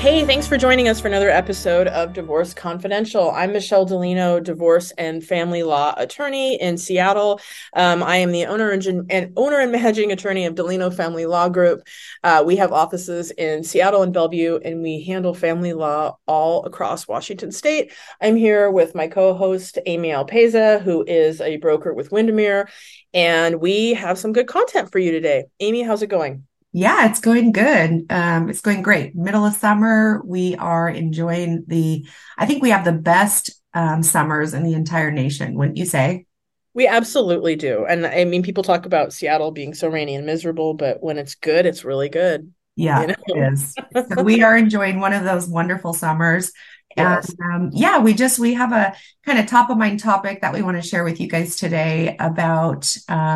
Hey, thanks for joining us for another episode of Divorce Confidential. I'm Michelle Delino, divorce and family law attorney in Seattle. I am the owner and managing attorney of Delino Family Law Group. We have offices in Seattle and Bellevue, and we handle family law all across Washington State. I'm here with my co-host, Amy Alpeza, who is a broker with Windermere, and we have some good content for you today. Amy, how's it going? Yeah, it's going good. It's going great. Middle of summer, we are enjoying I think we have the best summers in the entire nation, wouldn't you say? We absolutely do. And I mean, people talk about Seattle being so rainy and miserable, but when it's good, it's really good, you Yeah, it know? is. So we are enjoying one of those wonderful summers. And Yes. yeah, we have a kind of top of mind topic that we want to share with you guys today about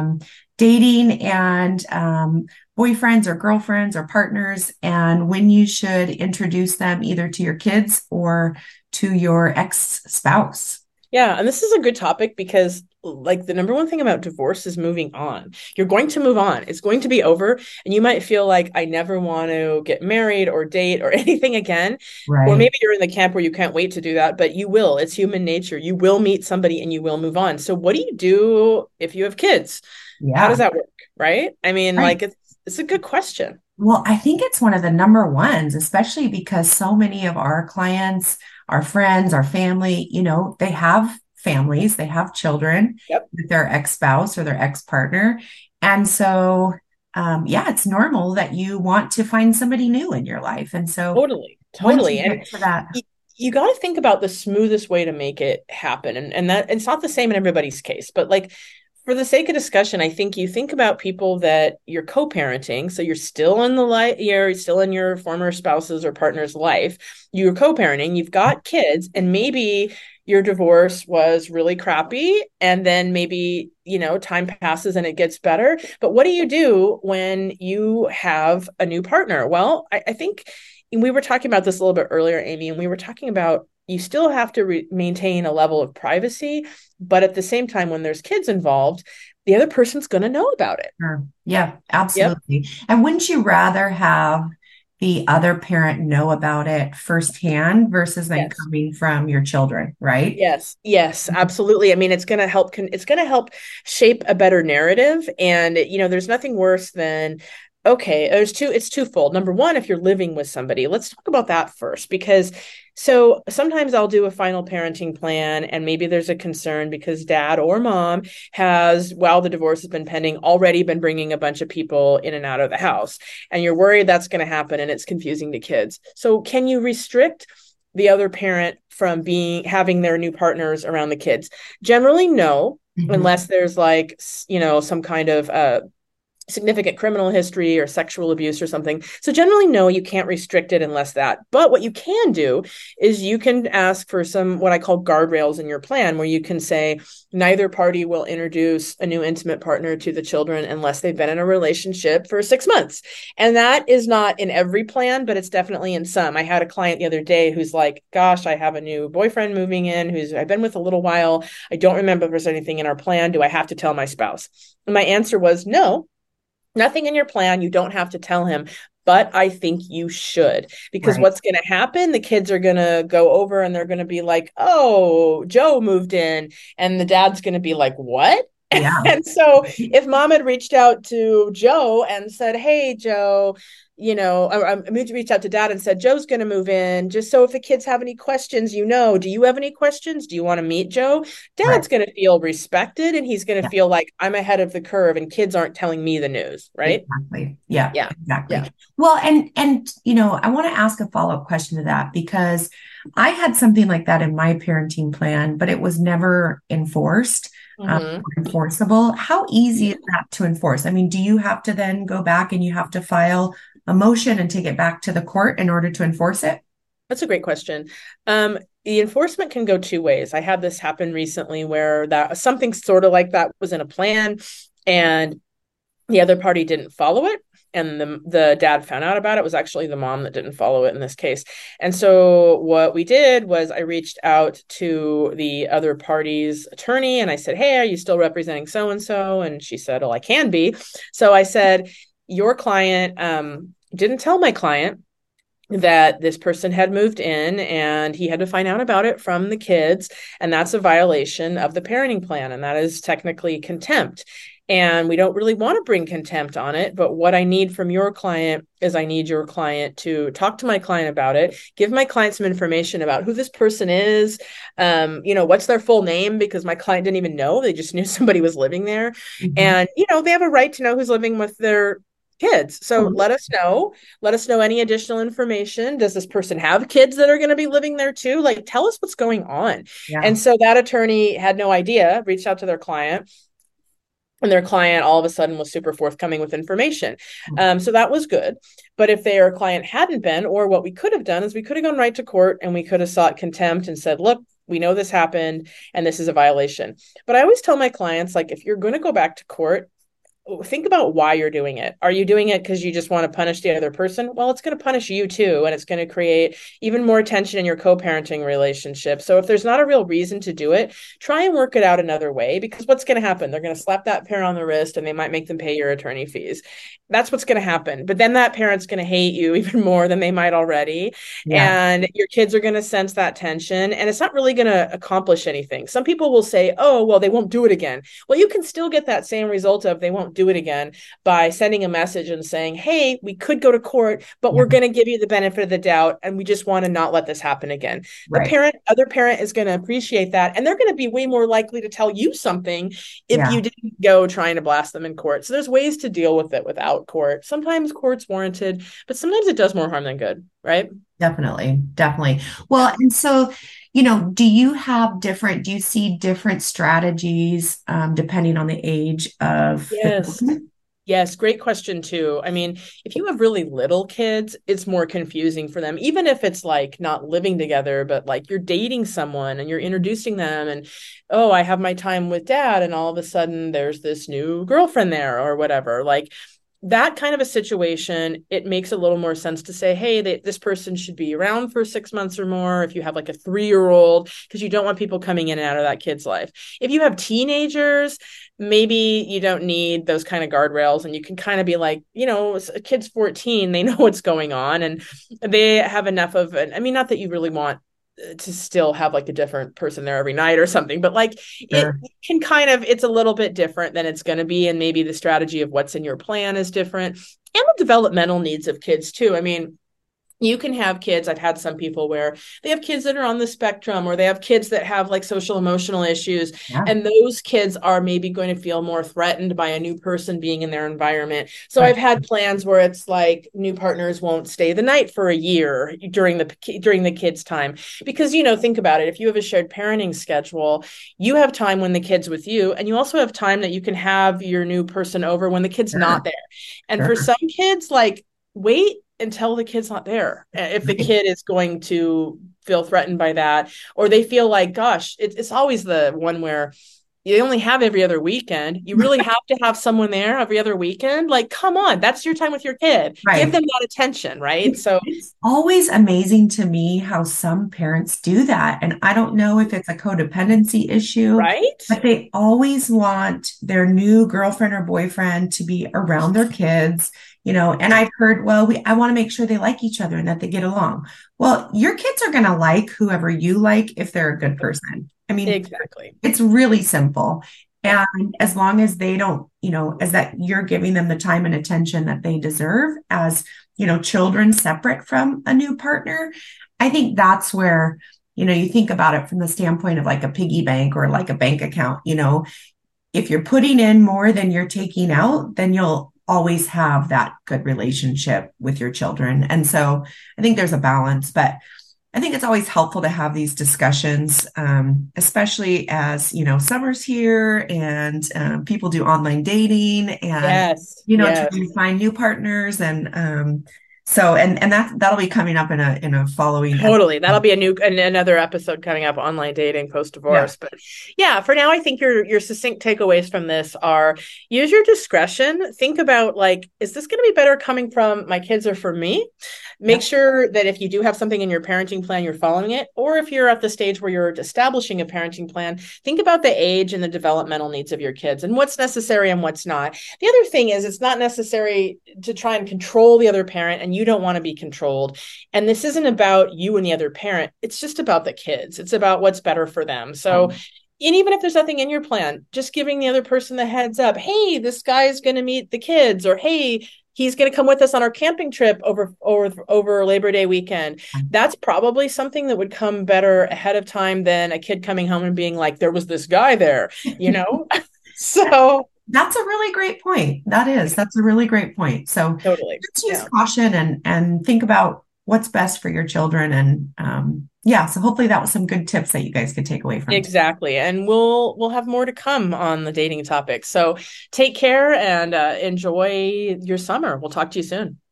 dating and boyfriends or girlfriends or partners, and when you should introduce them either to your kids or to your ex-spouse. Yeah. And this is a good topic because, like, the number one thing about divorce is moving on. You're going to move on, it's going to be over. And you might feel like, I never want to get married or date or anything again. Or Right. maybe you're in the camp where you can't wait to do that, but you will. It's human nature. You will meet somebody and you will move on. So, what do you do if you have kids? How does Yeah. that work? Right. I mean, Right. like, it's a good question. Well, I think it's one of the number ones, especially because so many of our clients, our friends, our family, they have families, they have children Yep. with their ex-spouse or their ex-partner. And so, yeah, it's normal that you want to find somebody new in your life. And so Totally. once Totally. you And get to that, you got to think about the smoothest way to make it happen. And that it's not the same in everybody's case, but like, for the sake of discussion, I think you think about people that you're co-parenting. So you're still in the life, you're still in your former spouse's or partner's life. You're co-parenting, you've got kids, and maybe your divorce was really crappy. And then maybe, time passes and it gets better. But what do you do when you have a new partner? Well, I think we were talking about this a little bit earlier, Amy, and we were talking about you still have to maintain a level of privacy, but at the same time, when there's kids involved, the other person's going to know about it. sure. Yeah, Yep. absolutely. And wouldn't you rather have the other parent know about it firsthand versus then Yes. coming from your children, right? Yes, yes, absolutely. I mean, it's going to help shape a better narrative. And, there's nothing worse than, okay, it's twofold. Number one, if you're living with somebody, let's talk about that first, because so sometimes I'll do a final parenting plan and maybe there's a concern because dad or mom has, while the divorce has been pending, already been bringing a bunch of people in and out of the house. And you're worried that's going to happen and it's confusing to kids. So can you restrict the other parent from being having their new partners around the kids? Generally, no, Mhm. unless there's like, some kind of significant criminal history or sexual abuse or something. So generally, no, you can't restrict it unless that. But what you can do is you can ask for some what I call guardrails in your plan, where you can say neither party will introduce a new intimate partner to the children unless they've been in a relationship for 6 months. And that is not in every plan, but it's definitely in some. I had a client the other day who's like, gosh, I have a new boyfriend moving in who's I've been with a little while. I don't remember if there's anything in our plan. Do I have to tell my spouse? And my answer was no, nothing in your plan. You don't have to tell him, but I think you should, because Right. what's going to happen? The kids are going to go over and they're going to be like, oh, Joe moved in. And the dad's going to be like, what? Yeah. And so if mom had reached out to Joe and said, hey, Joe, I reached out to dad and said, Joe's going to move in. Just so if the kids have any questions, do you have any questions? Do you want to meet Joe? Right. Dad's going to feel respected and he's going to Yeah. feel like I'm ahead of the curve and kids aren't telling me the news. Right. Exactly. Yeah, Yeah. exactly. Yeah. Well, and I want to ask a follow-up question to that because I had something like that in my parenting plan, but it was never enforced, Hmm. or enforceable. How easy is that to enforce? I mean, do you have to then go back and you have to file a motion and take it back to the court in order to enforce it? That's a great question. The enforcement can go two ways. I had this happen recently where that something sort of like that was in a plan and the other party didn't follow it, and the dad found out about it. It was actually the mom that didn't follow it in this case. And so what we did was I reached out to the other party's attorney and I said, hey, are you still representing so and so? And she said, oh, I can be. So I said, your client didn't tell my client that this person had moved in and he had to find out about it from the kids. And that's a violation of the parenting plan. And that is technically contempt. And we don't really want to bring contempt on it. But what I need from your client is I need your client to talk to my client about it, give my client some information about who this person is, what's their full name, because my client didn't even know. They just knew somebody was living there. Mhm. And, they have a right to know who's living with their kids. So let us know. Let us know any additional information. Does this person have kids that are going to be living there too? Like, tell us what's going on. Yeah. And so that attorney had no idea, reached out to their client, and their client all of a sudden was super forthcoming with information. So that was good. But if their client hadn't been, or what we could have done is we could have gone right to court and we could have sought contempt and said, look, we know this happened and this is a violation. But I always tell my clients, like, if you're going to go back to court, think about why you're doing it. Are you doing it because you just want to punish the other person? Well, it's going to punish you too, and it's going to create even more tension in your co-parenting relationship. So if there's not a real reason to do it, try and work it out another way, because what's going to happen? They're going to slap that parent on the wrist and they might make them pay your attorney fees. That's what's going to happen. But then that parent's going to hate you even more than they might already. Yeah. And your kids are going to sense that tension, and it's not really going to accomplish anything. Some people will say, oh, well, they won't do it again. Well, you can still get that same result of they won't do it again by sending a message and saying, hey, we could go to court, but Yeah. we're going to give you the benefit of the doubt. And we just want to not let this happen again. Right. Other parent is going to appreciate that. And they're going to be way more likely to tell you something if Yeah. you didn't go trying to blast them in court. So there's ways to deal with it without court. Sometimes court's warranted, but sometimes it does more harm than good, right? Definitely. Definitely. Well, Yeah. and so, do you see different strategies depending on the age of the Yes. children? Yes, great question too. I mean, if you have really little kids, it's more confusing for them, even if it's like not living together, but like you're dating someone and you're introducing them and, oh, I have my time with dad, and all of a sudden there's this new girlfriend there or whatever. Like, that kind of a situation, it makes a little more sense to say, hey, this person should be around for 6 months or more. If you have like a 3-year-old, because you don't want people coming in and out of that kid's life. If you have teenagers, maybe you don't need those kind of guardrails, and you can kind of be like, a kid's 14, they know what's going on, and they have enough of it. I mean, not that you really want to still have like a different person there every night or something, but like it Sure. can kind of, it's a little bit different than it's going to be. And maybe the strategy of what's in your plan is different, and the developmental needs of kids too. I mean, you can have kids. I've had some people where they have kids that are on the spectrum, or they have kids that have like social emotional issues. Yeah. And those kids are maybe going to feel more threatened by a new person being in their environment. So Right. I've had plans where it's like new partners won't stay the night for a year during the kids' time. Because, think about it. If you have a shared parenting schedule, you have time when the kid's with you, and you also have time that you can have your new person over when the kid's Sure. not there. And for Sure. some kids, like, wait until the kid's not there. If the Right. kid is going to feel threatened by that, or they feel like, gosh, it's always the one where you only have every other weekend. You really have to have someone there every other weekend. Like, come on, that's your time with your kid. Give Right. them that attention, right? So, It's always amazing to me how some parents do that. And I don't know if it's a codependency issue, right? but they always want their new girlfriend or boyfriend to be around their kids, and I've heard, well, I want to make sure they like each other and that they get along. Well, your kids are going to like whoever you like if they're a good person. I mean, Exactly. it's really simple. Yeah. And as long as they don't, as that you're giving them the time and attention that they deserve as, children separate from a new partner, I think that's where, you think about it from the standpoint of like a piggy bank or like a bank account. If you're putting in more than you're taking out, then you'll always have that good relationship with your children. And so I think there's a balance, but I think it's always helpful to have these discussions, especially as, summer's here and people do online dating and, Yes. trying Yes. to find new partners. And so, and that'll be coming up in a following Totally. That'll episode. be another episode coming up, online dating post Yeah. divorce. But yeah, for now I think your succinct takeaways from this are: use your discretion. Think about, like, is this going to be better coming from my kids or for me? Make Yeah. sure that if you do have something in your parenting plan, you're following it. Or if you're at the stage where you're establishing a parenting plan, think about the age and the developmental needs of your kids and what's necessary and what's not. The other thing is, it's not necessary to try and control the other parent, and you don't want to be controlled. And this isn't about you and the other parent. It's just about the kids. It's about what's better for them. So, and even if there's nothing in your plan, just giving the other person the heads up, hey, this guy's going to meet the kids, or hey, he's going to come with us on our camping trip over Labor Day weekend. That's probably something that would come better ahead of time than a kid coming home and being like, there was this guy there, you know? So that's a really great point. That's a really great point. So totally, just use caution and think about what's best for your children. And so hopefully that was some good tips that you guys could take away from exactly. And we'll have more to come on the dating topic. So take care and enjoy your summer. We'll talk to you soon.